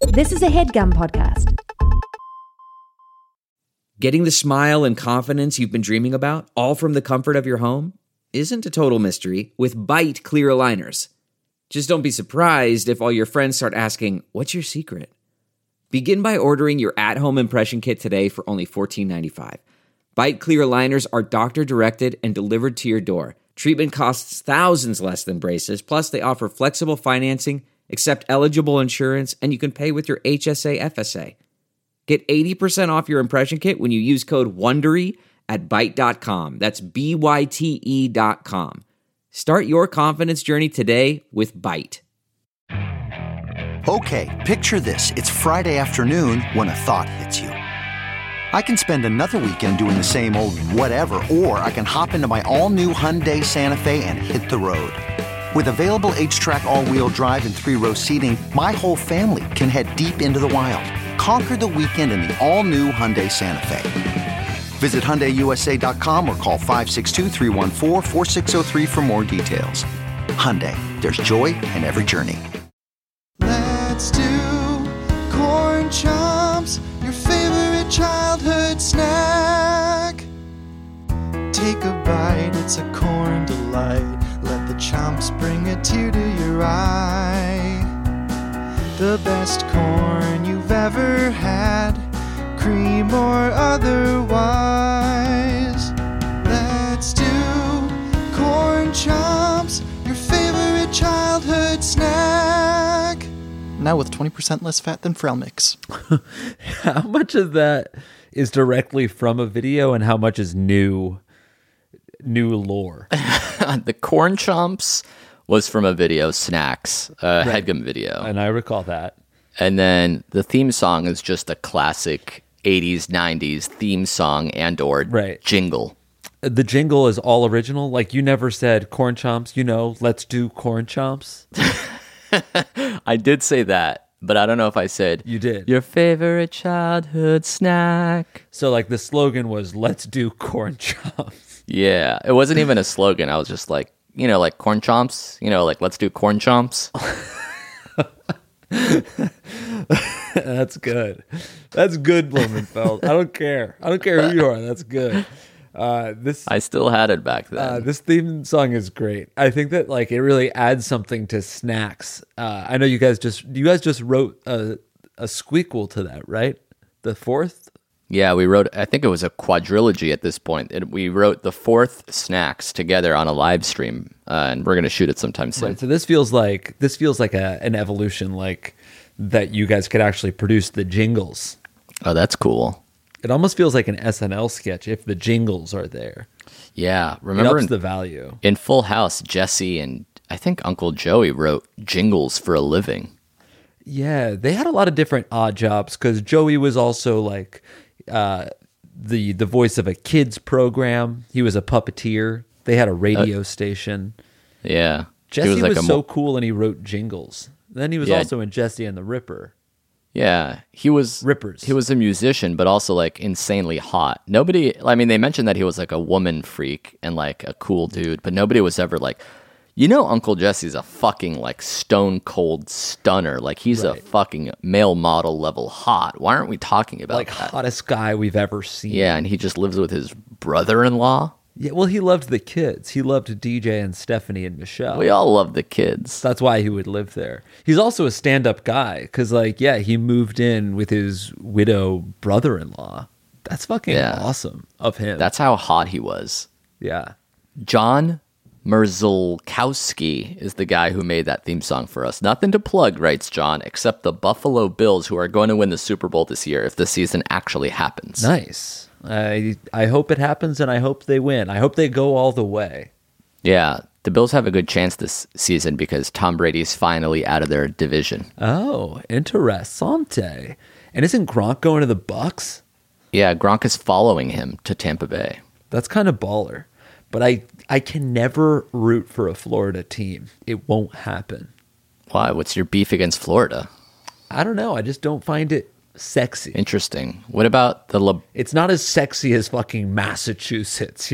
This is a HeadGum podcast. Getting the smile and confidence you've been dreaming about, all from the comfort of your home, isn't a total mystery with Byte clear aligners. Just don't be surprised if all your friends start asking, "What's your secret?" Begin by ordering your at-home impression kit today for only $14.95. Byte clear aligners are doctor-directed and delivered to your door. Treatment costs thousands less than braces, plus they offer flexible financing, accept eligible insurance, and you can pay with your HSA FSA. Get 80% off your impression kit when you use code WONDERY at Byte.com. That's BYTE.com. Start your confidence journey today with Byte. Okay, picture this. It's Friday afternoon when a thought hits you. I can spend another weekend doing the same old whatever, or I can hop into my all-new Hyundai Santa Fe and hit the road. With available H-Track all-wheel drive and 3-row seating, my whole family can head deep into the wild. Conquer the weekend in the all-new Hyundai Santa Fe. Visit HyundaiUSA.com or call 562-314-4603 for more details. Hyundai, there's joy in every journey. Let's do corn chomps, your favorite childhood snack. Take a bite, it's a corn delight. Let the chomps bring a tear to your eye. The best corn you've ever had, cream or otherwise. Let's do corn chomps, your favorite childhood snack. Now with 20% less fat than Frel Mix. How much of that is directly from a video and how much is new lore? The corn chomps was from a video, Snacks, HeadGum video. And I recall that. And then the theme song is just a classic 80s, 90s theme song and or jingle. The jingle is all original? Like you never said corn chomps, let's do corn chomps? I did say that, but I don't know if I said... You did. Your favorite childhood snack. So like the slogan was, let's do corn chomps. Yeah, it wasn't even a slogan. I was just like, like corn chomps, like let's do corn chomps. That's good. That's good, Blumenfeld. I don't care who you are. That's good. I still had it back then. This theme song is great. I think that like it really adds something to Snacks. I know you guys just wrote a squeakquel to that, right? The fourth. Yeah, we wrote. I think it was a quadrilogy at this point. We wrote the fourth Snacks together on a live stream, and we're gonna shoot it sometime soon. Right, so this feels like an evolution, like that you guys could actually produce the jingles. Oh, that's cool. It almost feels like an SNL sketch if the jingles are there. Yeah, remember it ups the value. In Full House, Jesse and I think Uncle Joey wrote jingles for a living. Yeah, they had a lot of different odd jobs because Joey was also like the voice of a kids program. He was a puppeteer. They had a radio station. Yeah, Jesse was so cool, and he wrote jingles. Then he was also in Jesse and the Ripper. Yeah, he was Rippers. He was a musician, but also like insanely hot. They mentioned that he was like a woman freak and like a cool dude, but nobody was ever like, Uncle Jesse's a fucking like stone cold stunner. Like he's a fucking male model level hot. Why aren't we talking about like that? Hottest guy we've ever seen? Yeah, and he just lives with his brother-in-law. Yeah, well, he loved the kids. He loved DJ and Stephanie and Michelle. We all love the kids. That's why he would live there. He's also a stand-up guy because, he moved in with his widow brother-in-law. That's fucking awesome of him. That's how hot he was. Yeah. John Merzlikowski is the guy who made that theme song for us. Nothing to plug, writes John, except the Buffalo Bills, who are going to win the Super Bowl this year if the season actually happens. Nice. I hope it happens, and I hope they win. I hope they go all the way. Yeah, the Bills have a good chance this season because Tom Brady's finally out of their division. Oh, interessante. And isn't Gronk going to the Bucks? Yeah, Gronk is following him to Tampa Bay. That's kind of baller. But I can never root for a Florida team. It won't happen. Why? What's your beef against Florida? I don't know. I just don't find it sexy. Interesting. What about It's not as sexy as fucking Massachusetts,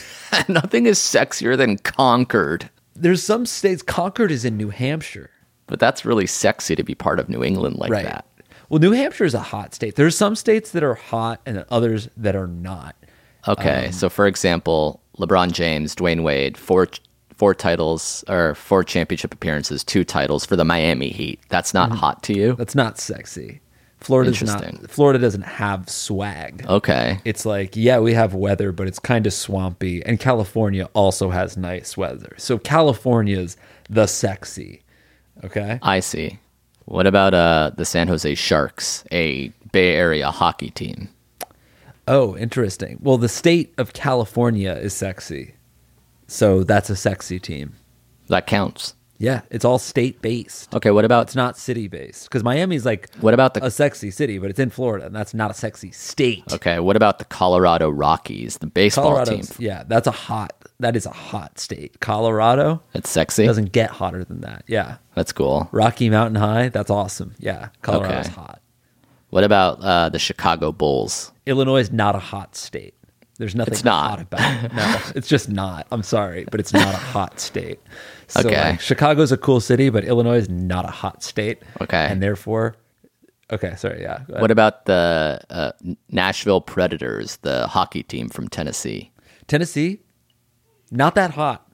Nothing is sexier than Concord. There's some states. Concord is in New Hampshire. But that's really sexy to be part of New England like Right. that. Well, New Hampshire is a hot state. There's some states that are hot and others that are not. Okay, so for example, LeBron James, Dwayne Wade, four titles or 4 championship appearances, 2 titles for the Miami Heat. That's not hot to you? That's not sexy. Florida's Interesting. not. Florida doesn't have swag. Okay. It's like, yeah, we have weather, but it's kind of swampy. And California also has nice weather. So California's the sexy. Okay. I see. What about the San Jose Sharks, a Bay Area hockey team? Oh, interesting. Well, the state of California is sexy. So that's a sexy team. That counts. Yeah, it's all state based. Okay, what about It's not city based because Miami's like what about a sexy city, but it's in Florida, and that's not a sexy state. Okay, what about the Colorado Rockies, the baseball team? Yeah, that is a hot state. Colorado It's sexy. doesn't get hotter than that. Yeah, That's cool. Rocky Mountain High, that's awesome. Yeah, Colorado's Okay. hot. What about the Chicago Bulls? Illinois is not a hot state. There's nothing It's not. hot about it. No, it's just not. I'm sorry, but it's not a hot state. So Okay. like, Chicago's a cool city, but Illinois is not a hot state. Okay. And therefore, okay, sorry, yeah. Go ahead. What about the Nashville Predators, the hockey team from Tennessee? Tennessee, not that hot.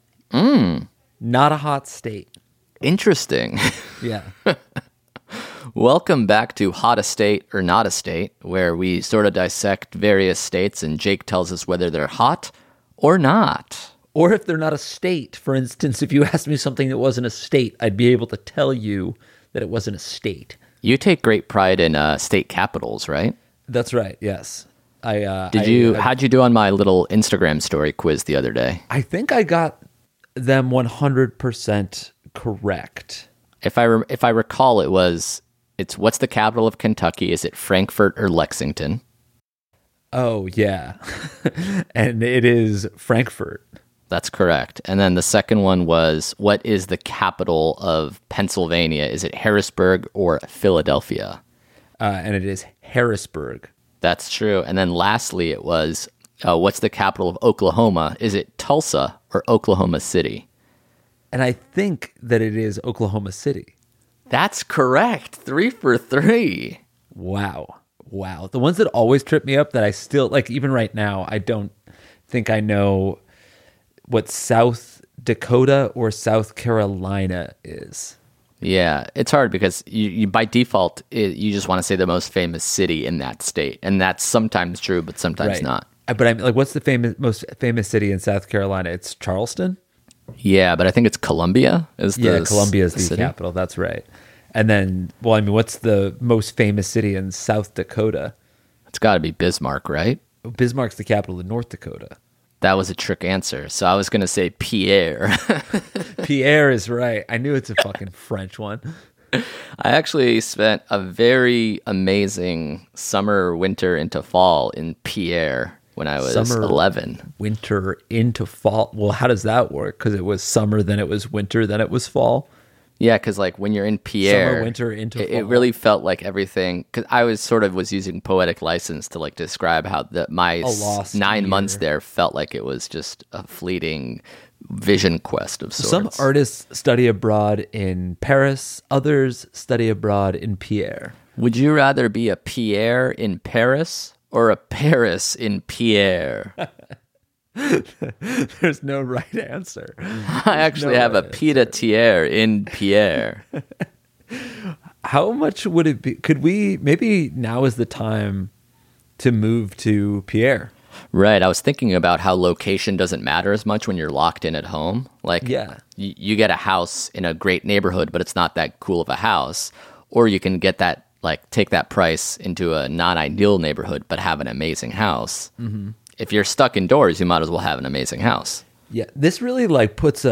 Not a hot state. Interesting. Yeah. Welcome back to Hot a State or Not a State, where we sort of dissect various states and Jake tells us whether they're hot or not. Or if they're not a state. For instance, if you asked me something that wasn't a state, I'd be able to tell you that it wasn't a state. You take great pride in state capitals, right? That's right. Yes. How'd you do on my little Instagram story quiz the other day? I think I got them 100% correct. If I recall, it's what's the capital of Kentucky? Is it Frankfort or Lexington? Oh, yeah. And it is Frankfurt. That's correct. And then the second one was, what is the capital of Pennsylvania? Is it Harrisburg or Philadelphia? And it is Harrisburg. That's true. And then lastly, it was, what's the capital of Oklahoma? Is it Tulsa or Oklahoma City? And I think that it is Oklahoma City. That's correct. 3 for 3. Wow. The ones that always trip me up that I still, like, even right now, I don't think I know what South Dakota or South Carolina is. Yeah, it's hard because you by default, you just want to say the most famous city in that state. And that's sometimes true, but sometimes not. But I'm like, what's the most famous city in South Carolina? It's Charleston? Yeah, but I think it's Columbia. Columbia is the city. capital. That's right. And then, well, I mean, what's the most famous city in South Dakota? It's got to be Bismarck, right? Bismarck's the capital of North Dakota. That was a trick answer. So I was going to say Pierre. Pierre is right. I knew it's a fucking French one. I actually spent a very amazing summer, winter into fall in Pierre when I was 11. Winter into fall. Well, how does that work? Because it was summer, then it was winter, then it was fall. Yeah, because like when you're in Pierre, Summer, winter into fall. it really felt like everything. Because I was using poetic license to like describe how my lost 9 year. months there felt like it was just a fleeting vision quest of sorts. Some artists study abroad in Paris, others study abroad in Pierre. Would you rather be a Pierre in Paris or a Paris in Pierre? There's no right answer. I actually have a pied-à-terre in Pierre. How much would it be? Could we, maybe now is the time to move to Pierre. Right. I was thinking about how location doesn't matter as much when you're locked in at home. Like, Yeah. you get a house in a great neighborhood, but it's not that cool of a house. Or you can get that, like, take that price into a non-ideal neighborhood, but have an amazing house. Mm-hmm. If you're stuck indoors, you might as well have an amazing house. Yeah, this really like puts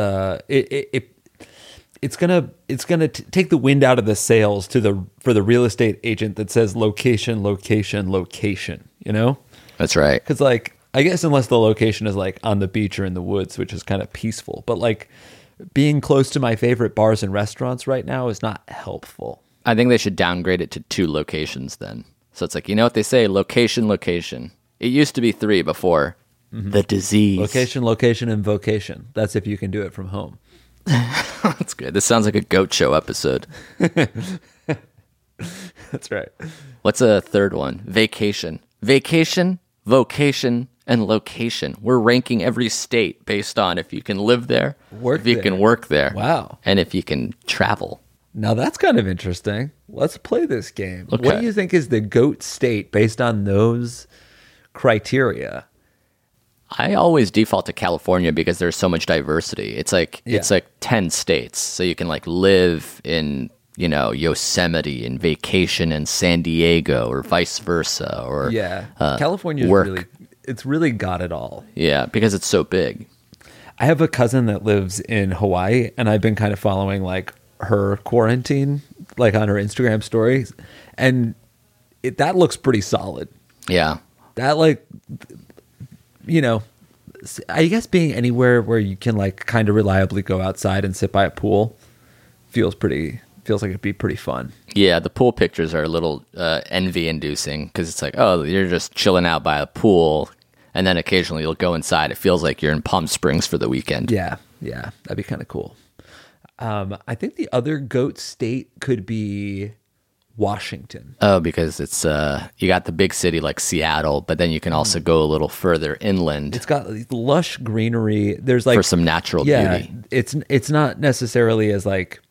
it's gonna take the wind out of the sails for the real estate agent that says location, location, location. You know, That's right. because like I guess unless the location is like on the beach or in the woods, which is kind of peaceful, but like being close to my favorite bars and restaurants right now is not helpful. I think they should downgrade it to 2 locations then. So it's like, you know what they say? Location, location. It used to be 3 before. The disease. Location, location, and vocation. That's if you can do it from home. That's good. This sounds like a goat show episode. That's right. What's a third one? Vacation. Vacation, vocation, and location. We're ranking every state based on if you can live there, Work if you there. can work there, Wow. and if you can travel. Now that's kind of interesting. Let's play this game. What Okay. do you think is the GOAT state based on those criteria? I always default to California because there's so much diversity. It's like 10 states. So you can like live in, Yosemite and vacation in San Diego or vice versa or California work. it's really got it all. Yeah, because it's so big. I have a cousin that lives in Hawaii, and I've been kind of following like her quarantine, like on her Instagram stories, and that looks pretty solid. Yeah. That I guess being anywhere where you can like kind of reliably go outside and sit by a pool feels like it'd be pretty fun. Yeah, the pool pictures are a little envy-inducing because it's like, oh, you're just chilling out by a pool, and then occasionally you'll go inside. It feels like you're in Palm Springs for the weekend. Yeah, that'd be kind of cool. I think the other GOAT state could be Washington. Oh, because it's you got the big city like Seattle, but then you can also go a little further inland. It's got lush greenery. There's like for some natural beauty. It's not necessarily as like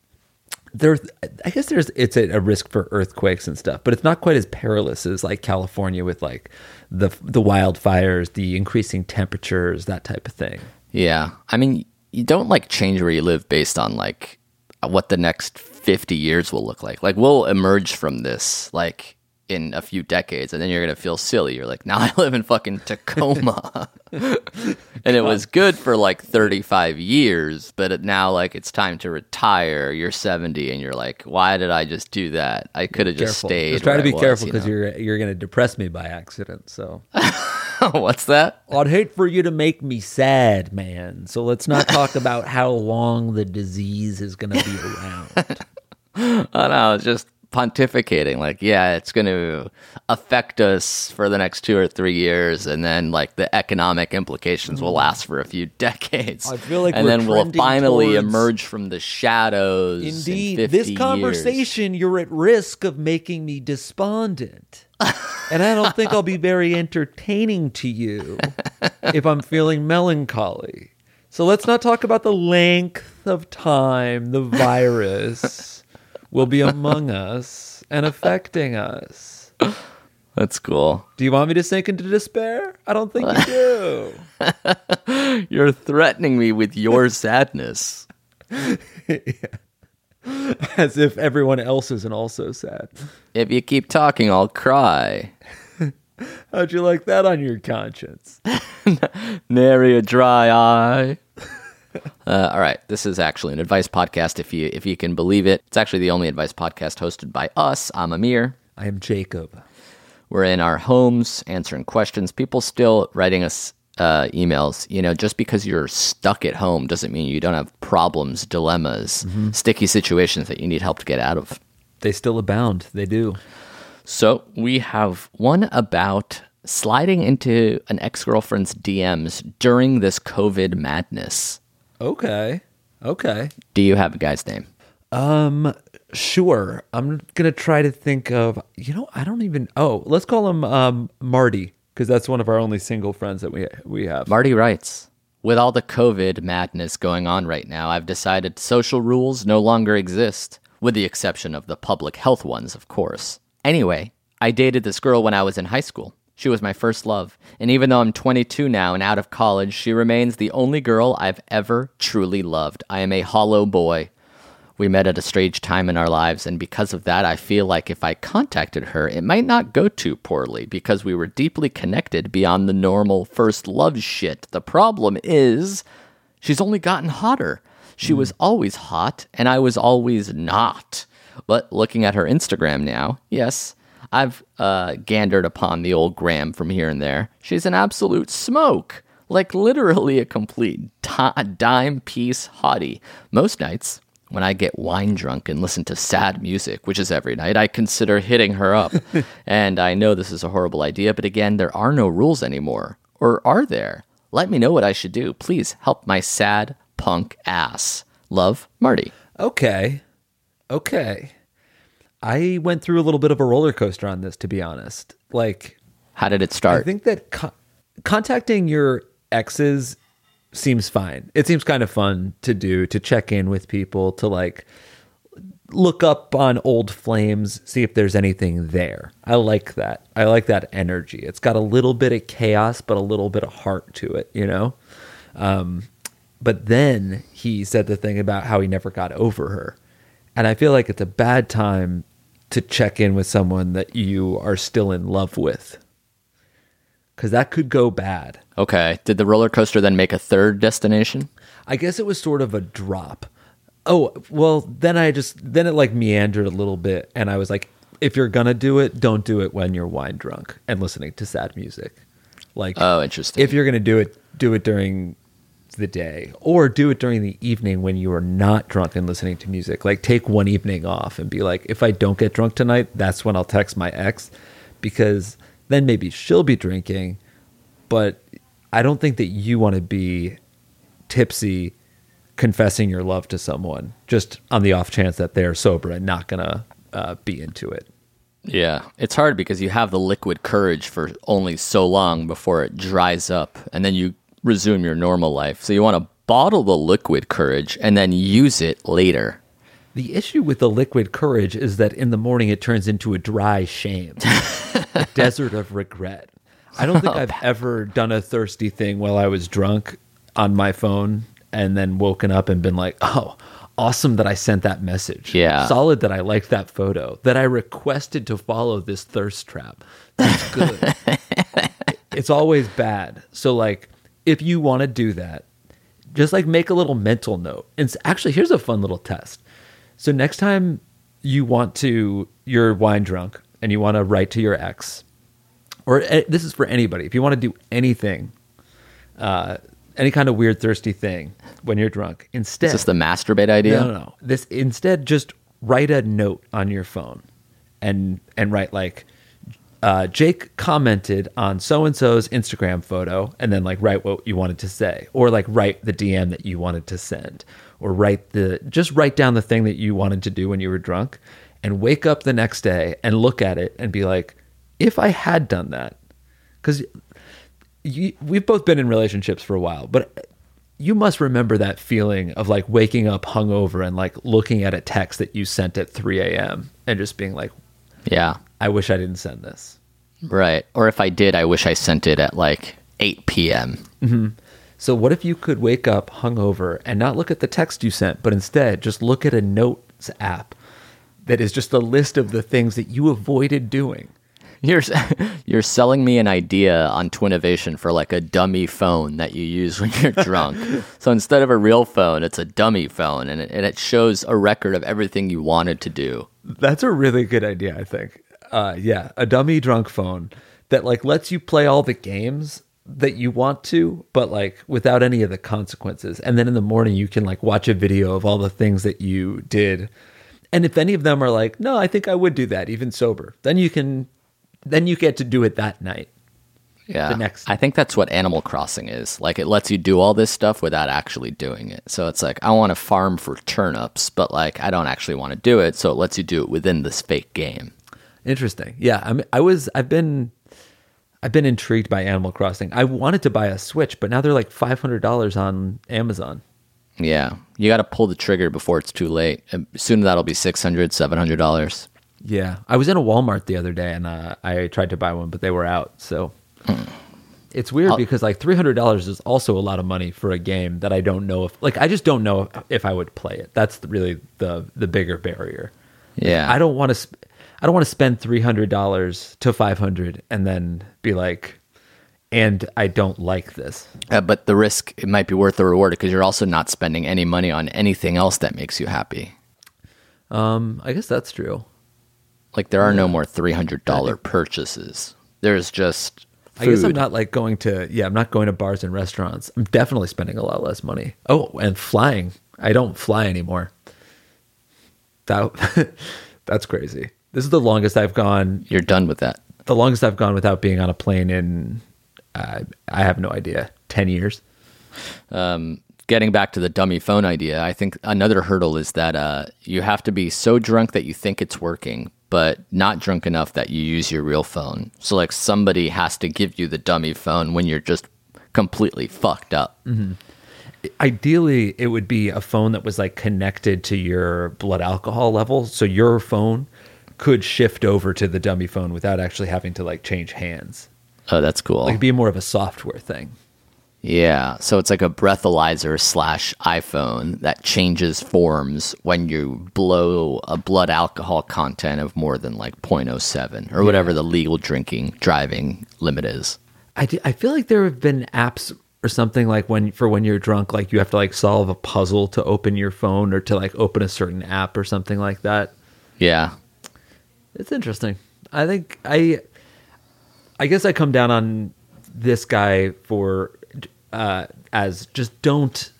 it's a risk for earthquakes and stuff, but it's not quite as perilous as like California with like the wildfires, the increasing temperatures, that type of thing. Yeah, I mean, you don't like change where you live based on like what the next 50 years will look like. Like we'll emerge from this like in a few decades, and then you're gonna feel silly. You're like, now I live in fucking Tacoma, and it was good for like 35 years, but now like it's time to retire. You're 70, and you're like, why did I just do that? I could have just stayed. Just try to where be I careful was, because you're gonna depress me by accident. So What's that? I'd hate for you to make me sad, man. So let's not talk about how long the disease is gonna be around. Oh no, it's just pontificating. Like, yeah, it's going to affect us for the next 2 or 3 years, and then like the economic implications will last for a few decades. I feel like and we're then we'll trending finally towards- emerge from the shadows. Indeed, in 50 this conversation, you're at risk of making me despondent. And I don't think I'll be very entertaining to you if I'm feeling melancholy. So let's not talk about the length of time the virus will be among us and affecting us. That's cool. Do you want me to sink into despair? I don't think you do. You're threatening me with your sadness. As if everyone else isn't also sad. If you keep talking, I'll cry. How'd you like that on your conscience? Nary a dry eye. All right, this is actually an advice podcast, if you can believe it. It's actually the only advice podcast hosted by us. I'm Amir. I am Jacob. We're in our homes answering questions. People still writing us emails. Just because you're stuck at home doesn't mean you don't have problems, dilemmas, sticky situations that you need help to get out of. They still abound. They do. So we have one about sliding into an ex-girlfriend's DMs during this COVID madness. Okay. Do you have a guy's name? Sure. I'm gonna try to think of. I don't even. Oh, let's call him Marty, because that's one of our only single friends that we have. Marty writes, with all the COVID madness going on right now, I've decided social rules no longer exist, with the exception of the public health ones, of course. Anyway, I dated this girl when I was in high school. She was my first love, and even though I'm 22 now and out of college, she remains the only girl I've ever truly loved. I am a hollow boy. We met at a strange time in our lives, and because of that, I feel like if I contacted her, it might not go too poorly, because we were deeply connected beyond the normal first love shit. The problem is, she's only gotten hotter. She was always hot, and I was always not. But looking at her Instagram now, yes, I've gandered upon the old gram from here and there. She's an absolute smoke. Like literally a complete dime piece hottie. Most nights, when I get wine drunk and listen to sad music, which is every night, I consider hitting her up. And I know this is a horrible idea, but again, there are no rules anymore. Or are there? Let me know what I should do. Please help my sad punk ass. Love, Marty. Okay. I went through a little bit of a roller coaster on this, to be honest. Like, How did it start? I think that contacting your exes seems fine. It seems kind of fun to do, to check in with people, to like look up on old flames, see if there's anything there. I like that. I like that energy. It's got a little bit of chaos, but a little bit of heart to it, you know? But then he said the thing about how he never got over her. And I feel like it's a bad time to check in with someone that you are still in love with, because that could go bad. Okay. Did the roller coaster then make a third destination? I guess it was sort of a drop. Oh, well, then it like meandered a little bit. And I was like, if you're going to do it, don't do it when you're wine drunk and listening to sad music. Like, oh, interesting. If you're going to do it during the day, or do it during the evening when you are not drunk and listening to music. Like, take one evening off and be like, if I don't get drunk tonight, that's when I'll text my ex, because then maybe she'll be drinking, but I don't think that you want to be tipsy confessing your love to someone just on the off chance that they're sober and not gonna be into it. Yeah, it's hard because you have the liquid courage for only so long before it dries up, and then you resume your normal life. So you want to bottle the liquid courage and then use it later. The issue with the liquid courage is that in the morning it turns into a dry shame, a desert of regret. I don't think I've ever done a thirsty thing while I was drunk on my phone and then woken up and been like, oh, awesome that I sent that message. Yeah. Solid that I liked that photo, that I requested to follow this thirst trap. That's good. It's always bad. So like, if you want to do that, just like make a little mental note. And actually, here's a fun little test. So next time you're wine drunk and you want to write to your ex, or this is for anybody, if you want to do anything, any kind of weird, thirsty thing when you're drunk, instead. Is this the masturbate idea? No. Instead, just write a note on your phone and write like, Jake commented on so-and-so's Instagram photo, and then like write what you wanted to say, or like write the DM that you wanted to send, or just write down the thing that you wanted to do when you were drunk, and wake up the next day and look at it and be like, if I had done that, because we've both been in relationships for a while, but you must remember that feeling of like waking up hungover and like looking at a text that you sent at 3 a.m. and just being like, yeah, I wish I didn't send this. Right. Or if I did, I wish I sent it at like 8 p.m. Mm-hmm. So what if you could wake up hungover and not look at the text you sent, but instead just look at a notes app that is just a list of the things that you avoided doing? You're selling me an idea on Twinnovation for like a dummy phone that you use when you're drunk. So instead of a real phone, it's a dummy phone, and it shows a record of everything you wanted to do. That's a really good idea, I think. Yeah, a dummy drunk phone that like lets you play all the games that you want to, but like without any of the consequences. And then in the morning you can like watch a video of all the things that you did. And if any of them are like, no, I think I would do that even sober, then you get to do it that night. Yeah. I think that's what Animal Crossing is. Like, it lets you do all this stuff without actually doing it. So it's like, I want to farm for turnips, but like, I don't actually want to do it. So it lets you do it within this fake game. Interesting. Yeah. I mean, I've been intrigued by Animal Crossing. I wanted to buy a Switch, but now they're like $500 on Amazon. Yeah. You got to pull the trigger before it's too late. Soon that'll be $600, $700. Yeah. I was in a Walmart the other day and I tried to buy one, but they were out. So it's weird because like $300 is also a lot of money for a game that I don't know if, like, I just don't know if I would play it. That's really the bigger barrier. Yeah. I don't want to spend $300 to $500 and then be like, and I don't like this. But the risk, it might be worth the reward because you're also not spending any money on anything else that makes you happy. I guess that's true. Like, there are no more $300 purchases. There's just food. I guess I'm not like I'm not going to bars and restaurants. I'm definitely spending a lot less money. Oh, and flying. I don't fly anymore. That's crazy. This is the longest I've gone. You're done with that. The longest I've gone without being on a plane in, I have no idea, 10 years. getting back to the dummy phone idea, I think another hurdle is that you have to be so drunk that you think it's working, but not drunk enough that you use your real phone. So like somebody has to give you the dummy phone when you're just completely fucked up. Mm-hmm. Ideally, it would be a phone that was like connected to your blood alcohol level. So your phone could shift over to the dummy phone without actually having to like change hands. Oh, that's cool. Like be more of a software thing. Yeah. So it's like a breathalyzer / iPhone that changes forms when you blow a blood alcohol content of more than like 0.07 or whatever the legal driving limit is. I feel like there have been apps or something like when you're drunk, like you have to like solve a puzzle to open your phone or to like open a certain app or something like that. Yeah. It's interesting. I think I guess I come down on this guy for as just don't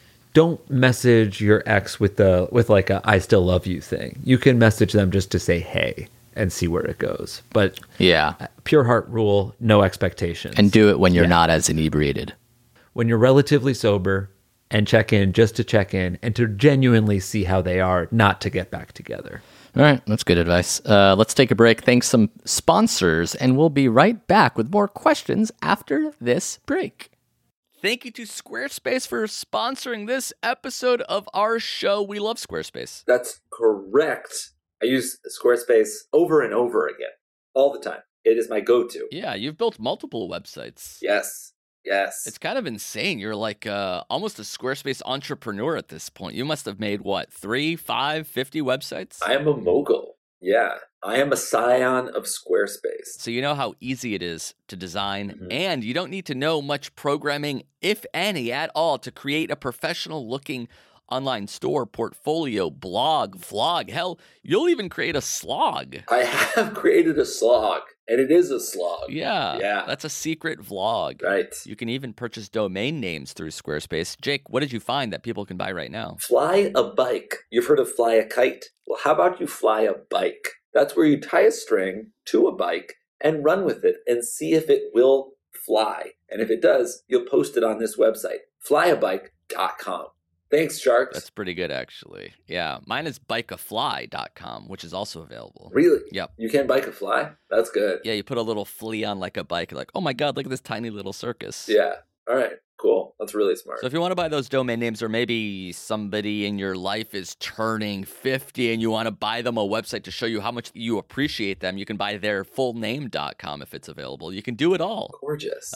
message your ex with like a I still love you thing. You can message them just to say hey and see where it goes. But yeah, pure heart rule, no expectations. And do it when you're not as inebriated. When you're relatively sober, and check in just to check in and to genuinely see how they are, not to get back together. All right, that's good advice. Let's take a break. Thanks some sponsors, and we'll be right back with more questions after this break. Thank you to Squarespace for sponsoring this episode of our show. We love Squarespace. That's correct. I use Squarespace over and over again, all the time. It is my go-to. Yeah, you've built multiple websites. Yes. It's kind of insane. You're like almost a Squarespace entrepreneur at this point. You must have made, 3, 5, 50 websites? I am a mogul. Yeah. I am a scion of Squarespace. So you know how easy it is to design, and you don't need to know much programming, if any, at all, to create a professional-looking online store, portfolio, blog, vlog. Hell, you'll even create a slog. I have created a slog, and it is a slog. Yeah. That's a secret vlog. Right. You can even purchase domain names through Squarespace. Jake, what did you find that people can buy right now? Fly a bike. You've heard of fly a kite? Well, how about you fly a bike? That's where you tie a string to a bike and run with it and see if it will fly. And if it does, you'll post it on this website, flyabike.com. Thanks, Sharks. That's pretty good, actually. Yeah, mine is bikeafly.com, which is also available. Really? Yep. You can bike a fly? That's good. Yeah, you put a little flea on like a bike. You're like, oh my God, look at this tiny little circus. Yeah. All right. Cool. That's really smart. So if you want to buy those domain names, or maybe somebody in your life is turning 50 and you want to buy them a website to show you how much you appreciate them, you can buy their fullname.com if it's available. You can do it all. Gorgeous.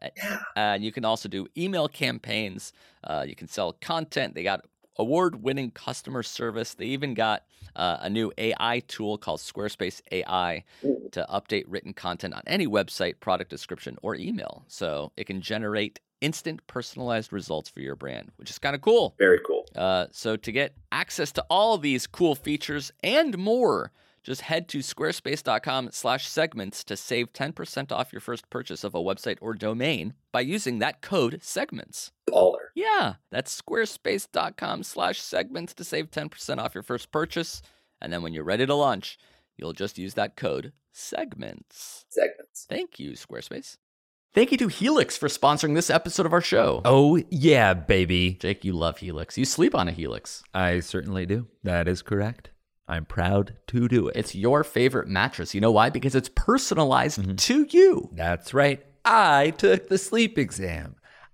And you can also do email campaigns. You can sell content. They got award-winning customer service. They even got a new AI tool called Squarespace AI to update written content on any website, product description, or email. So it can generate instant personalized results for your brand, which is kind of cool. Very cool. So to get access to all of these cool features and more, just head to squarespace.com/segments to save 10% off your first purchase of a website or domain by using that code segments. Baller. Yeah, that's squarespace.com/segments to save 10% off your first purchase. And then when you're ready to launch, you'll just use that code segments. Thank you, Squarespace. Thank you to Helix for sponsoring this episode of our show. Oh, yeah, baby. Jake, you love Helix. You sleep on a Helix. I certainly do. That is correct. I'm proud to do it. It's your favorite mattress. You know why? Because it's personalized to you. That's right. I took the sleep exam.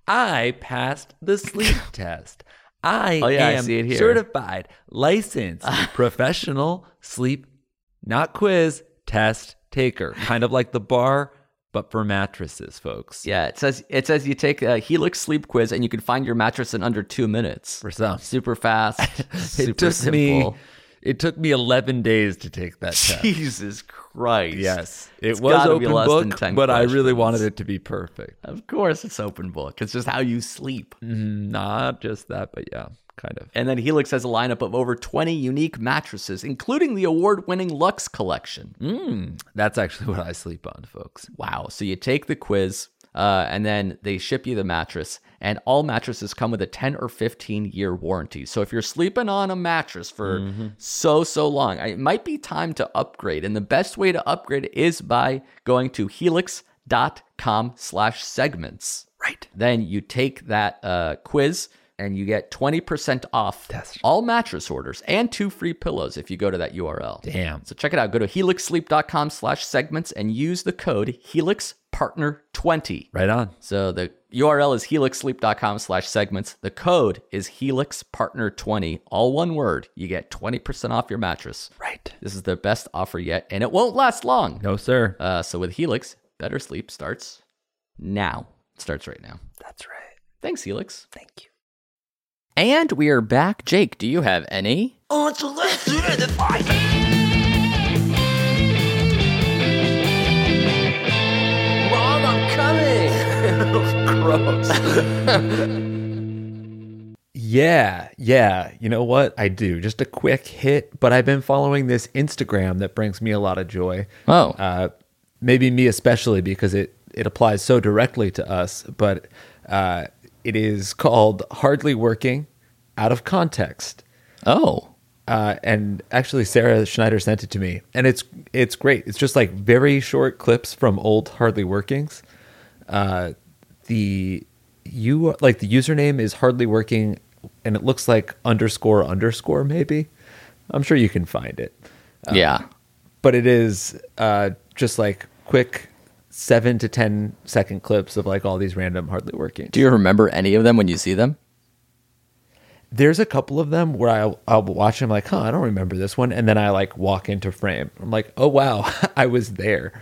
I passed the sleep test. I am see it here. certified, licensed, professional sleep, not quiz, test taker. Kind of like the bar, but for mattresses, folks. Yeah, it says you take a Helix sleep quiz and you can find your mattress in under 2 minutes. For some. Super fast, super simple. It took me 11 days to take that test. Jesus Christ. Yes. It's It was gotta open be less than book, 10 but I really questions. wanted it to be perfect. Of course it's open book. It's just how you sleep. Not just that, but yeah, kind of. And then Helix has a lineup of over 20 unique mattresses, including the award-winning Luxe collection. That's actually what I sleep on, folks. Wow. So you take the quiz, and then they ship you the mattress, and all mattresses come with a 10 or 15-year warranty. So if you're sleeping on a mattress for so long, it might be time to upgrade. And the best way to upgrade is by going to helix.com/segments. Right. Then you take that quiz, and you get 20% off all mattress orders and 2 free pillows if you go to that URL. Damn. So check it out. Go to helixsleep.com/segments and use the code HelixPartner20. Right on. So the URL is helixsleep.com/segments. The code is HelixPartner20. All one word. You get 20% off your mattress. Right. This is the best offer yet, and it won't last long. No, sir. So with Helix, better sleep starts now. It starts right now. That's right. Thanks, Helix. Thank you. And we are back. Jake, do you have any? On to let's do the fight. Mom, I'm coming. Gross. Yeah. You know what? I do. Just a quick hit, but I've been following this Instagram that brings me a lot of joy. Oh. Maybe me especially because it applies so directly to us, but it is called Hardly Working Out of Context. Oh. And actually Sarah Schneider sent it to me, and it's great. It's just like very short clips from old Hardly Workings. The username is Hardly Working, and it looks like __ maybe. I'm sure you can find it. Yeah. But it is just like quick 7 to 10 second clips of like all these random Hardly Workings. Do you remember any of them when you see them? There's a couple of them where I'll watch them like, I don't remember this one. And then I like walk into frame. I'm like, oh, wow, I was there.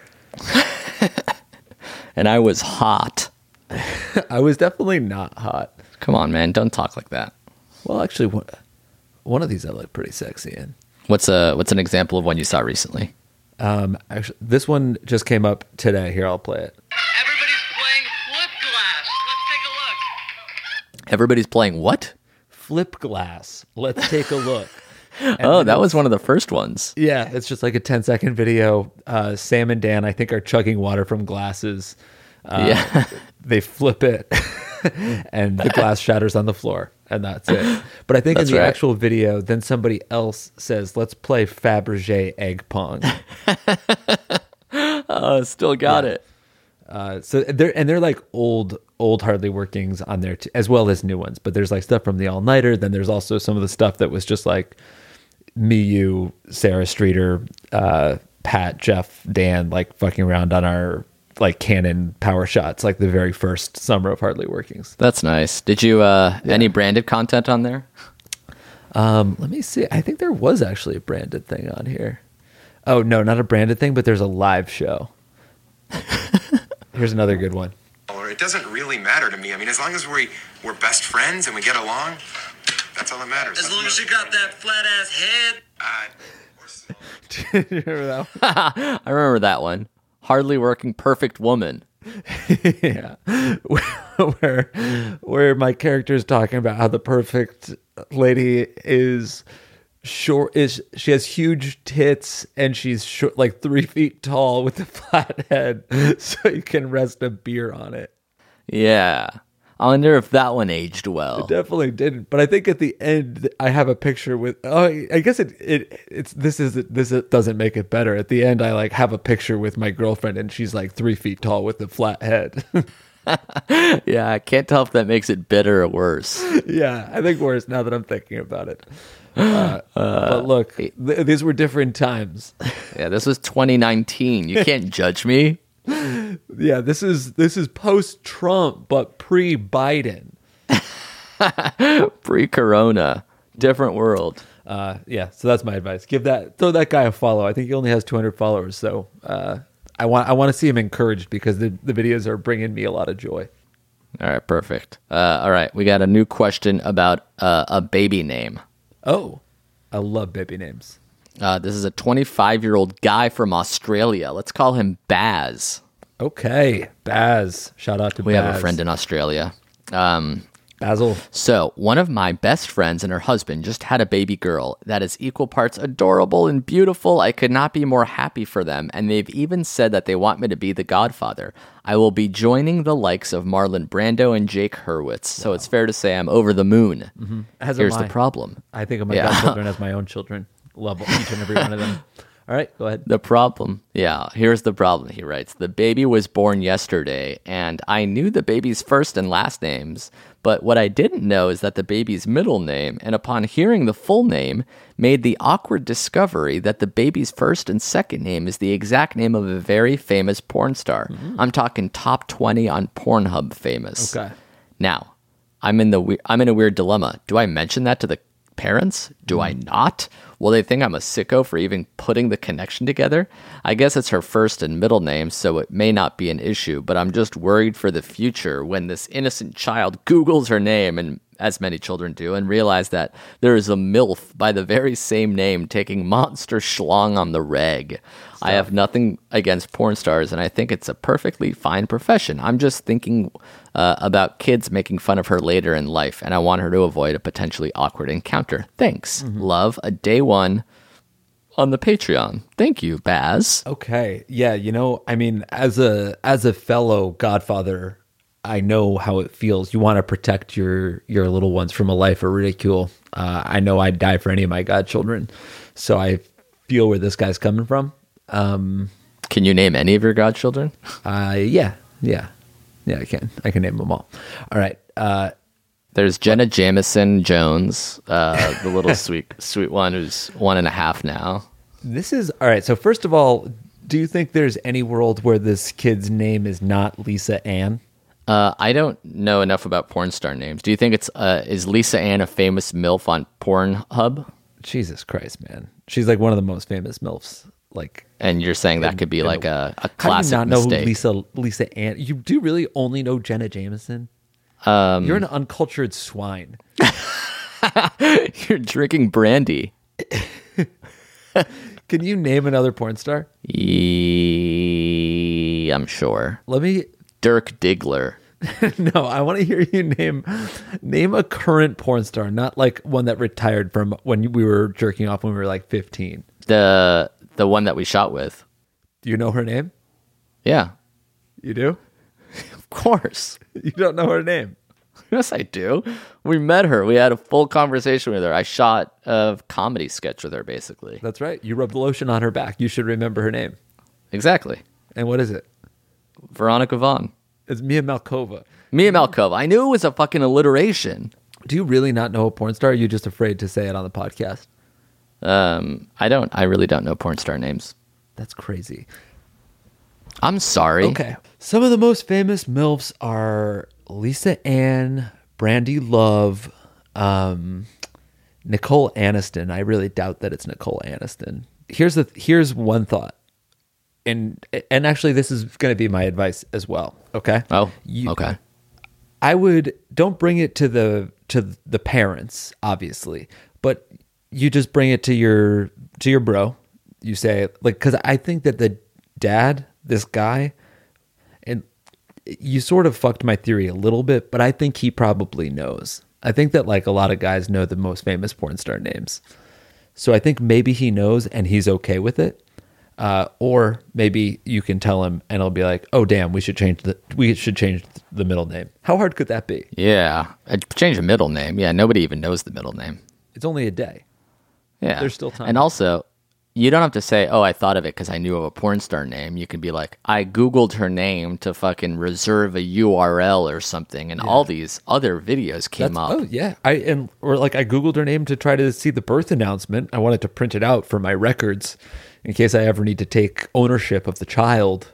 And I was hot. I was definitely not hot. Come on, man. Don't talk like that. Well, actually, one of these I look pretty sexy in. What's an example of one you saw recently? Actually, this one just came up today. Here, I'll play it. Everybody's playing flip glass. Let's take a look. Everybody's playing what? Flip glass. Let's take a look. Oh, that was one of the first ones. Yeah, it's just like a 10-second video. Sam and Dan, I think, are chugging water from glasses. Yeah. They flip it, and the glass shatters on the floor, and that's it. But I think That's in the right. actual video, then somebody else says, let's play Fabergé egg pong. Still got it. So they're like old Hardly Workings on there too, as well as new ones. But there's like stuff from the All Nighter. Then there's also some of the stuff that was just like me, you, Sarah Streeter, Pat, Jeff, Dan, like fucking around on our like Canon power shots, like the very first summer of Hardly Workings. That's nice. Did you any branded content on there? Let me see. I think there was actually a branded thing on here. Oh no, not a branded thing, but there's a live show. Here's another good one. It doesn't really matter to me. I mean, as long as we're best friends and we get along, that's all that matters. As long as you got that flat ass head. Do you remember that one? I remember that one. Hardly Working Perfect Woman. Yeah, where my character is talking about how the perfect lady is short, she has huge tits and she's short, like 3 feet tall with a flat head, so you can rest a beer on it. Yeah. I wonder if that one aged well. It definitely didn't, but I think at the end I have a picture with. Oh, I guess this doesn't make it better. At the end, I like have a picture with my girlfriend, and she's like 3 feet tall with a flat head. Yeah, I can't tell if that makes it better or worse. Yeah, I think worse now that I'm thinking about it. But look, these were different times. Yeah, this was 2019. You can't judge me. Yeah, this is post-Trump, but pre-Biden. Pre-corona. Different world. Yeah, so that's my advice. Throw that guy a follow. I think he only has 200 followers, so I want to see him encouraged because the videos are bringing me a lot of joy. All right, perfect. All right, we got a new question about a baby name. Oh, I love baby names. This is a 25-year-old guy from Australia. Let's call him Baz. Okay, Baz. Shout out to Baz. We have a friend in Australia. Basil. So, one of my best friends and her husband just had a baby girl that is equal parts adorable and beautiful. I could not be more happy for them, and they've even said that they want me to be the godfather. I will be joining the likes of Marlon Brando and Jake Hurwitz, so it's fair to say I'm over the moon. Mm-hmm. Here's the problem. I think of my godchildren as my own children. Love each and every one of them. All right, go ahead. The problem, here's the problem, he writes. The baby was born yesterday, and I knew the baby's first and last names, but what I didn't know is that the baby's middle name, and upon hearing the full name, made the awkward discovery that the baby's first and second name is the exact name of a very famous porn star. I'm talking top 20 on Pornhub famous. Okay. Now, I'm in a weird dilemma. Do I mention that to the parents? Do I not? Will they think I'm a sicko for even putting the connection together? I guess it's her first and middle name, so it may not be an issue, but I'm just worried for the future when this innocent child Googles her name, and as many children do, and realize that there is a MILF by the very same name taking monster schlong on the reg. I have nothing against porn stars, and I think it's a perfectly fine profession. I'm just thinking about kids making fun of her later in life, and I want her to avoid a potentially awkward encounter. Thanks. Love, a day one on the Patreon. Thank you, Baz. Okay. Yeah, I mean, as a fellow godfather, I know how it feels. You want to protect your little ones from a life of ridicule. I know I'd die for any of my godchildren, so I feel where this guy's coming from. Can you name any of your godchildren? Yeah, I can. I can name them all. All right. There's Jenna Jameson Jones, the little sweet one who's 1.5 now. This is all right. So first of all, do you think there's any world where this kid's name is not Lisa Ann? I don't know enough about porn star names. Do you think is Lisa Ann a famous MILF on Pornhub? Jesus Christ, man. She's like one of the most famous MILFs. And you're saying that could be like a classic How do you not mistake. know who Lisa Ann? You do really only know Jenna Jameson? You're an uncultured swine. You're drinking brandy. Can you name another porn star? I'm sure. Let me... Dirk Diggler. No, I want to hear you name a current porn star, not like one that retired from when we were jerking off when we were like 15. The one that we shot with. Do you know her name? Yeah. You do? Of course. You don't know her name? Yes, I do. We met her. We had a full conversation with her. I shot a comedy sketch with her, basically. That's right. You rubbed lotion on her back. You should remember her name. Exactly. And what is it? Veronica Vaughn. It's Mia Malkova. Mia Malkova. I knew it was a fucking alliteration. Do you really not know a porn star? Or are you just afraid to say it on the podcast? I don't. I really don't know porn star names. That's crazy. I'm sorry. Okay. Some of the most famous MILFs are Lisa Ann, Brandy Love, Nicole Aniston. I really doubt that it's Nicole Aniston. Here's one thought. And actually this is going to be my advice as well, okay? Okay. I would don't bring it to the parents, obviously, but you just bring it to your bro. You say cuz I think that the dad, this guy, and you sort of fucked my theory a little bit, but I think he probably knows. I think that a lot of guys know the most famous porn star names. So I think maybe he knows and he's okay with it. Or maybe you can tell him and he'll be like, "Oh damn, we should change the middle name." How hard could that be? Yeah. Change the middle name. Yeah, nobody even knows the middle name. It's only a day. Yeah. There's still time. And also, you don't have to say, "Oh, I thought of it because I knew of a porn star name." You can be like, "I Googled her name to fucking reserve a URL or something," and all these other videos came up. Oh yeah, I Googled her name to try to see the birth announcement. I wanted to print it out for my records in case I ever need to take ownership of the child.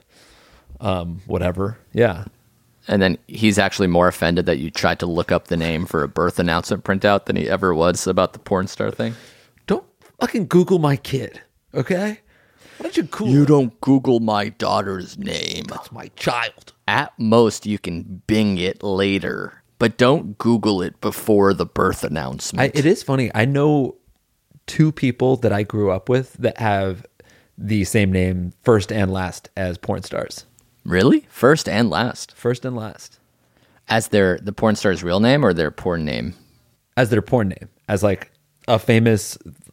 Whatever. Yeah. And then he's actually more offended that you tried to look up the name for a birth announcement printout than he ever was about the porn star thing. Don't fucking Google my kid, okay? Why don't you Google? You don't Google my daughter's name. That's my child. At most, you can Bing it later, but don't Google it before the birth announcement. It is funny. I know 2 people that I grew up with that have the same name, first and last, as porn stars. Really? First and last? First and last. As the porn star's real name or their porn name? As their porn name. As a famous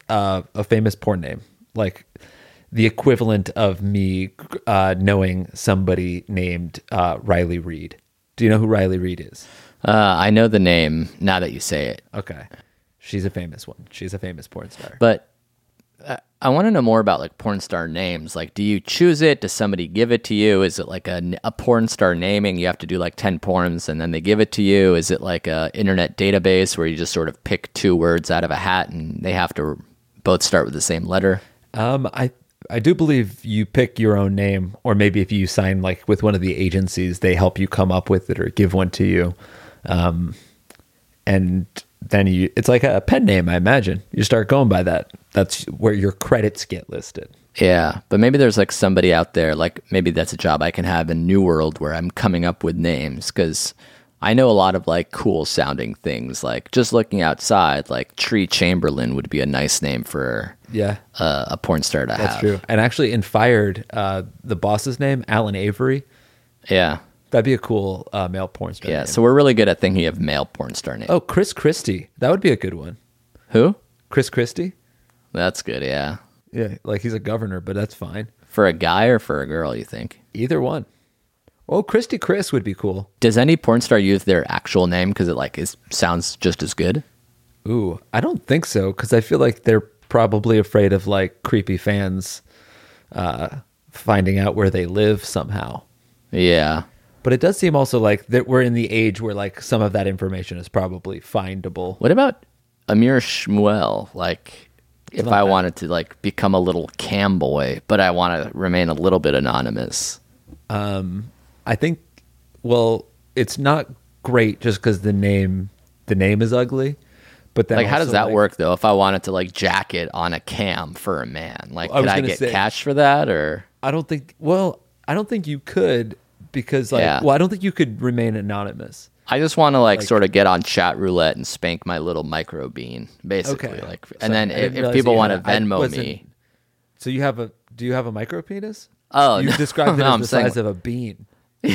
porn name. Like the equivalent of me knowing somebody named Riley Reid. Do you know who Riley Reid is? I know the name now that you say it. Okay. She's a famous one. She's a famous porn star. But I want to know more about like porn star names. Like, do you choose it? Does somebody give it to you? Is it like a porn star naming? You have to do like 10 porns and then they give it to you. Is it like a internet database where you just sort of pick 2 words out of a hat and they have to both start with the same letter? I do believe you pick your own name, or maybe if you sign like with one of the agencies, they help you come up with it or give one to you. And then it's like a pen name, I imagine. You start going by that. That's where your credits get listed. Yeah, but maybe there's like somebody out there, like maybe that's a job I can have in New World where I'm coming up with names, because I know a lot of like cool sounding things. Like just looking outside, like Tree Chamberlain would be a nice name for a porn star to have. That's true. And actually in Fired, the boss's name, Alan Avery. Yeah. That'd be a cool male porn star name. So we're really good at thinking of male porn star names. Oh, Chris Christie. That would be a good one. Who? Chris Christie. That's good, yeah. Yeah, like he's a governor, but that's fine. For a guy or for a girl, you think? Either one. Oh, Christy Chris would be cool. Does any porn star use their actual name because it sounds just as good? Ooh, I don't think so, because I feel like they're probably afraid of like creepy fans finding out where they live somehow. Yeah. But it does seem also like that we're in the age where like some of that information is probably findable. What about Amir Shmuel? Like, if I wanted to like become a little cam boy, but I want to remain a little bit anonymous. I think, well, it's not great just because the name is ugly. But then like, how also, does that like, work though? If I wanted to like jack it on a cam for a man, like, I was could I gonna get say- cash for that? Or I don't think you could, because like, Yeah. well, I don't think you could remain anonymous. I just want to like sort of get on chat roulette and spank my little micro bean, basically. Okay. Like, Sorry, and then I didn't if realize people you want to had- I Venmo wasn't- me, So do you have a micro penis? oh, You no. described it No, as I'm the saying- size of a bean.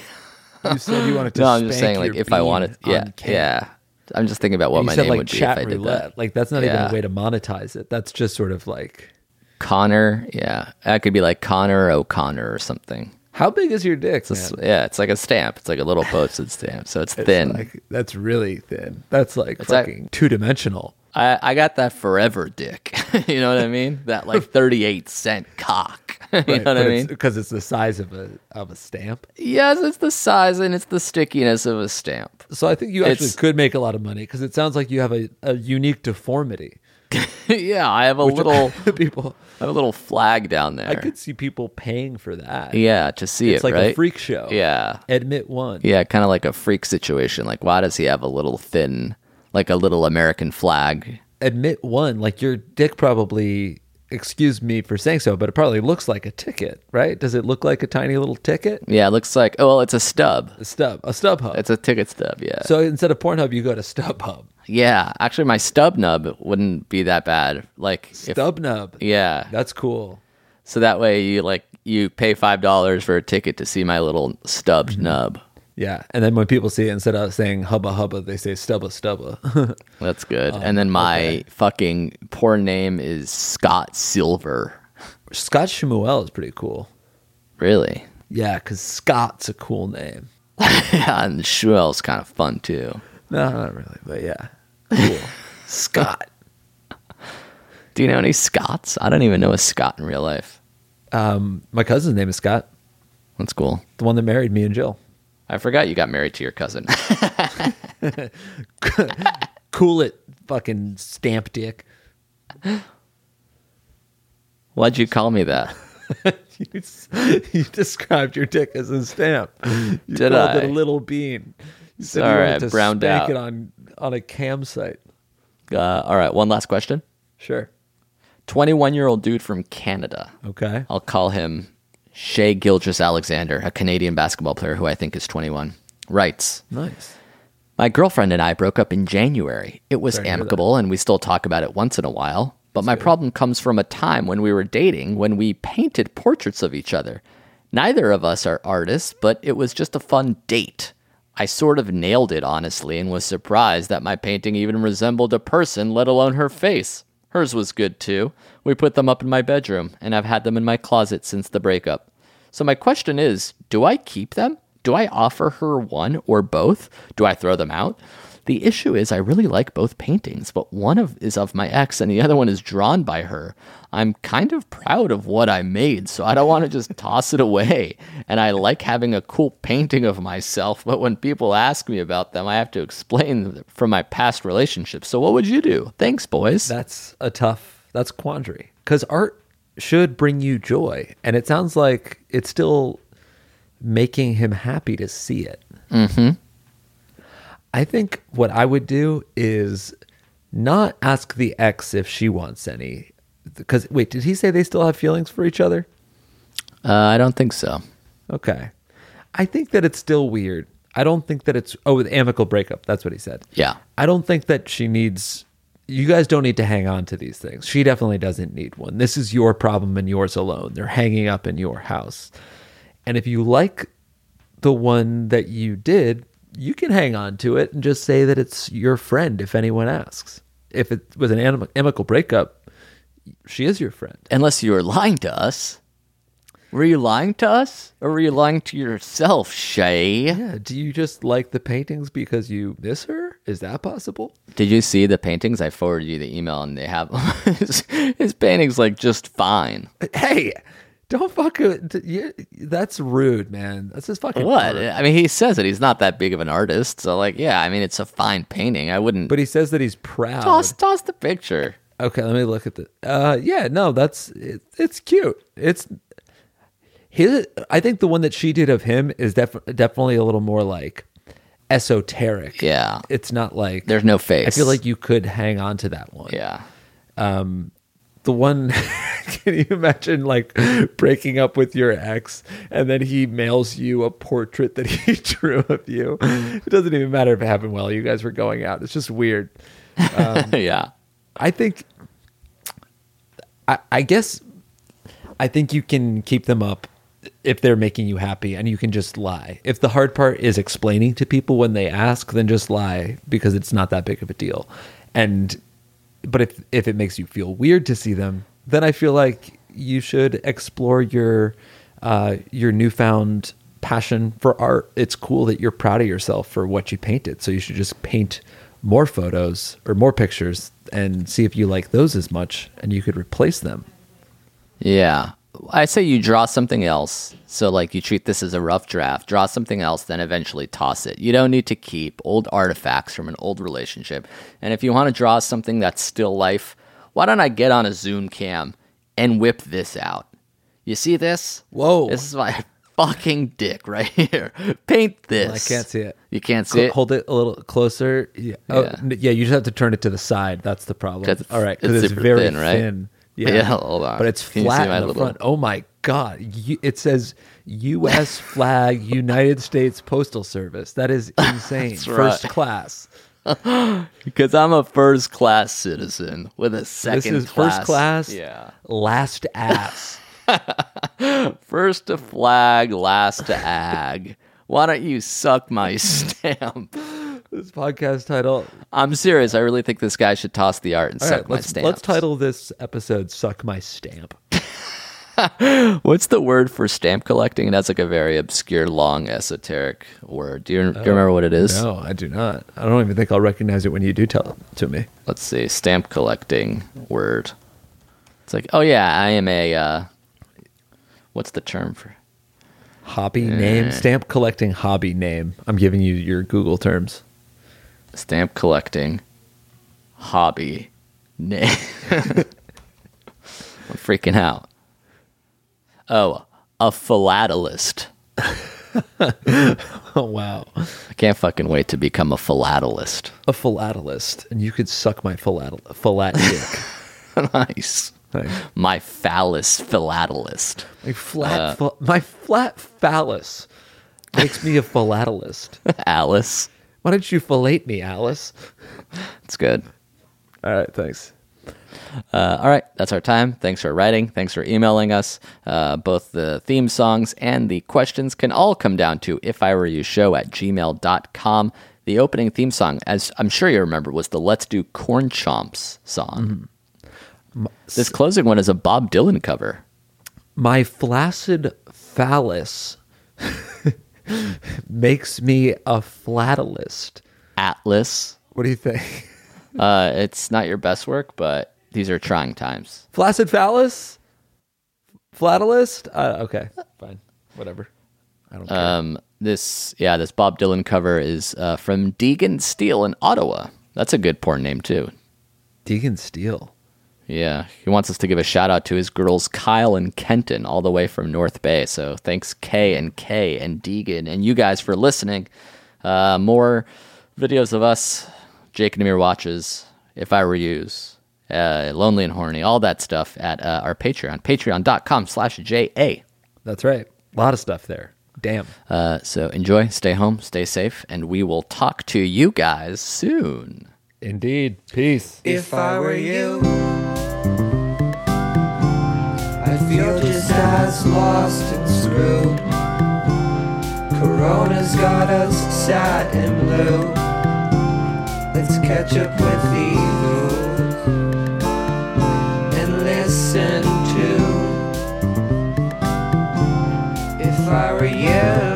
You said you wanted to No, I'm just spank saying, like, your if I bean wanted, yeah, on cam. yeah. I'm just thinking about what And my you said name like would be if chat I did roulette. that. Like that's not even Yeah. a way to monetize it. That's just sort of like, Connor, yeah, that could be like Connor O'Connor or something. how big is your dick? It's man? yeah, it's like a stamp. It's like a little postage stamp, so it's thin. Like, that's really thin. That's like It's like- fucking 2-dimensional. I got that forever dick. You know what I mean? That like 38-cent cock. You know what I mean? Because it's the size of a stamp. Yes, it's the size and it's the stickiness of a stamp. So I think you actually It's- could make a lot of money, because it sounds like you have a unique deformity. Yeah, I have a Which little people, I have a little flag down there. I could see people paying for that. yeah, to see It's it, like right? a freak show. Yeah. Admit one. Yeah, kind of like a freak situation. Like, why does he have a little thin, like a little American flag? Admit one. Like your dick probably, excuse me for saying so, but it probably looks like a ticket, right? Does it look like a tiny little ticket? Yeah, it looks like, oh, well, it's a stub. A stub hub. It's a ticket stub, yeah. So instead of Pornhub, you go to StubHub. Yeah, actually, my stub nub wouldn't be that bad. Like, if, StubNub. yeah. That's cool. So that way you pay $5 for a ticket to see my little stubbed Mm-hmm. nub. Yeah. And then when people see it, instead of saying hubba hubba, they say stubba. That's good. And then my fucking porn name is Scott Silver. Scott Shmuel is pretty cool. Really? Yeah, because Scott's a cool name. Yeah, and Shmuel's kind of fun too. No, not really, but yeah. Cool. Scott. Do you know any Scotts? I don't even know a Scott in real life. My cousin's name is Scott, That's cool. the one that married me and Jill. I forgot you got married to your cousin. Cool it, fucking stamp dick. Why'd you call me that? You described your dick as a stamp. You Did called I? it a little bean. You said Sorry, you I wanted to browned spank out. it on a cam site. All right, one last question. Sure. 21-year-old dude from Canada. Okay. I'll call him Shea Gilgeous-Alexander, a Canadian basketball player who I think is 21. Writes, Nice. my girlfriend and I broke up in January. It was Sorry to hear amicable and we still talk about it once in a while. But my problem comes from a time when we were dating when we painted portraits of each other. Neither of us are artists, but it was just a fun date. I sort of nailed it, honestly, and was surprised that my painting even resembled a person, let alone her face. Hers was good, too. We put them up in my bedroom, and I've had them in my closet since the breakup. So my question is, do I keep them? Do I offer her one or both? Do I throw them out? The issue is I really like both paintings, but is of my ex and the other one is drawn by her. I'm kind of proud of what I made, so I don't want to just toss it away. And I like having a cool painting of myself, but when people ask me about them, I have to explain from my past relationships. So what would you do? Thanks, boys. That's quandary. Because art should bring you joy. And it sounds like it's still making him happy to see it. Mm-hmm. I think what I would do is not ask the ex if she wants any. Because, wait, did he say they still have feelings for each other? I don't think so. Okay. I think that it's still weird. I don't think that it's... Oh, with amicable breakup. That's what he said. Yeah. I don't think that she needs... You guys don't need to hang on to these things. She definitely doesn't need one. This is your problem and yours alone. They're hanging up in your house. And if you like the one that you did, you can hang on to it and just say that it's your friend if anyone asks. If it was an amicable breakup, she is your friend. Unless you were lying to us. Were you lying to us? Or were you lying to yourself, Shay? Yeah. Do you just like the paintings because you miss her? Is that possible? Did you see the paintings? I forwarded you the email and they have his paintings like just fine. Hey, don't fuck it. That's rude, man. That's just fucking What? art. I mean, he says that he's not that big of an artist. So like, yeah, I mean, it's a fine painting. I wouldn't. But he says that he's proud. Toss the picture. Okay, let me look at the. Yeah, no, it's cute. It's his. I think the one that she did of him is definitely a little more like esoteric. Yeah, it's not like there's no face. I feel like you could hang on to that one. Yeah. The one. Can you imagine like breaking up with your ex and then he mails you a portrait that he drew of you? It doesn't even matter if it happened while you guys were going out. It's just weird. Yeah. I think, I guess, I think you can keep them up if they're making you happy and you can just lie. If the hard part is explaining to people when they ask, then just lie because it's not that big of a deal. But if it makes you feel weird to see them, then I feel like you should explore your newfound passion for art. It's cool that you're proud of yourself for what you painted. So you should just paint more photos or more pictures and see if you like those as much and you could replace them. Yeah. I say you draw something else. So like you treat this as a rough draft, draw something else, then eventually toss it. You don't need to keep old artifacts from an old relationship. And if you want to draw something that's still life, why don't I get on a Zoom cam and whip this out? You see this? Whoa. This is my fucking dick right here. Paint this. I can't see it. You can't see it? Hold it a little closer. Yeah. Yeah. Yeah, you just have to turn it to the side. That's the problem. All right, because it's super very thin, right? thin. Yeah, hold on. But it's Can you see flat my in the little- front. Oh my God. It says U.S. flag, United States Postal Service. That is insane. That's First right. class. Because I'm a first class citizen with a second This is class. first class, Yeah. last ass. First to flag, last to ag. Why don't you suck my stamp? This podcast title. I'm serious. I really think this guy should toss the art and All suck right, my let's stamp. title this episode "Suck My Stamp." What's the word for stamp collecting? It has like a very obscure, long, esoteric word. Do you remember what it is? No, I do not. I don't even think I'll recognize it when you do tell it to me. Let's see. Stamp collecting word. It's like, oh yeah, I am a. What's the term for? Hobby name? Stamp collecting hobby name. I'm giving you your Google terms. Stamp collecting hobby name. I'm freaking out. Oh, a philatelist. Oh, wow. I can't fucking wait to become a philatelist. A philatelist. And you could suck my philat dick. Nice. Thanks. My phallus philatelist. My flat phallus makes me a philatelist. Alice. Why don't you fillet me, Alice? It's good. All right, thanks. All right, that's our time. Thanks for writing. Thanks for emailing us. Both the theme songs and the questions can all come down to ifiwereyoushow@gmail.com. The opening theme song, as I'm sure you remember, was the Let's Do Corn Chomps song. This closing one is a Bob Dylan cover. My flaccid phallus makes me a philatelist. Atlas. What do you think? It's not your best work, but these are trying times. Flaccid phallus? Flatalist? Okay, fine. Whatever. I don't care. This Bob Dylan cover is from Deegan Steele in Ottawa. That's a good porn name, too. Deegan Steele. Yeah, he wants us to give a shout out to his girls Kyle and Kenton all the way from North Bay. So thanks Kay and Deegan and you guys for listening. More videos of us, Jake and Amir watches, If I Were Yous, Lonely and Horny, all that stuff at our Patreon, patreon.com/JA. That's right. A lot of stuff there. Damn. So enjoy, stay home, stay safe, and we will talk to you guys soon. Indeed. Peace. If I were you, I'd feel just as lost and screwed. Corona's got us sad and blue. Let's catch up with the rules and listen to If I Were You.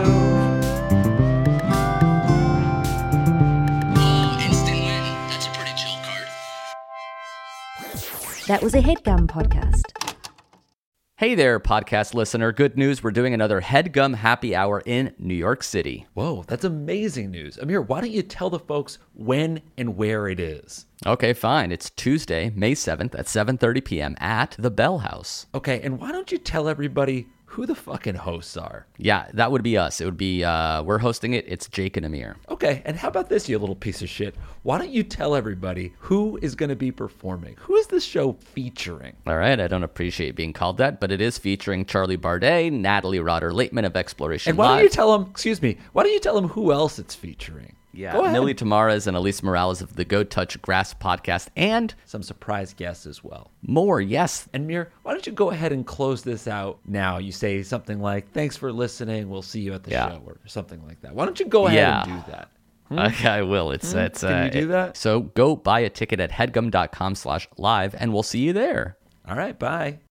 That was a HeadGum podcast. Hey there, podcast listener. Good news. We're doing another HeadGum Happy Hour in New York City. Whoa, that's amazing news. Amir, why don't you tell the folks when and where it is? Okay, fine. It's Tuesday, May 7th at 7:30 p.m. at the Bell House. Okay, and why don't you tell everybody who the fucking hosts are? Yeah, that would be us. It would be, we're hosting it. It's Jake and Amir. Okay, and how about this, you little piece of shit? Why don't you tell everybody who is going to be performing? Who is this show featuring? All right, I don't appreciate being called that, but it is featuring Charlie Bardet, Natalie Rotter-Laitman of Exploration And why Live. don't you tell them, why don't you tell them who else it's featuring? Yeah, Go ahead. Millie Tamaras and Elise Morales of the Go Touch Grass podcast, and Some surprise guests as well. more, yes. And Mir, why don't you go ahead and close this out now? You say something like, thanks for listening, we'll see you at the show, or something like that. Why don't you go ahead and do that? Okay, I will. It's Can you do that? So go buy a ticket at headgum.com/live, and we'll see you there. All right, bye.